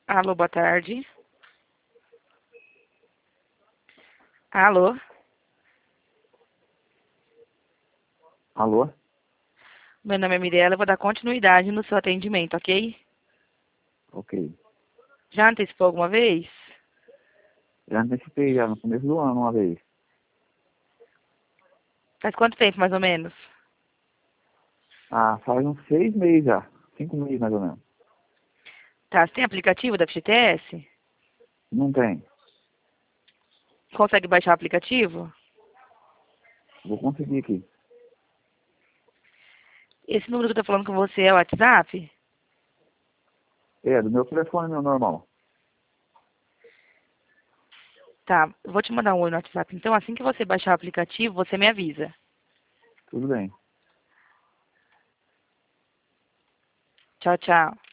Alô, boa tarde. Alô? Alô? Meu nome é Mirella, eu vou dar continuidade no seu atendimento, ok? Ok. Já antecipou alguma vez? Já antecipei já no começo do ano uma vez. Faz quanto tempo, mais ou menos? Ah, faz uns 6 meses já. 5 meses mais ou menos. Tá, você tem aplicativo da FGTS? Não tem. Consegue baixar o aplicativo? Vou conseguir aqui. Esse número que eu tô falando com você é o WhatsApp? É, do meu telefone meu normal. Tá, eu vou te mandar um oi no WhatsApp. Então, assim que você baixar o aplicativo, você me avisa. Tudo bem. Tchau, tchau.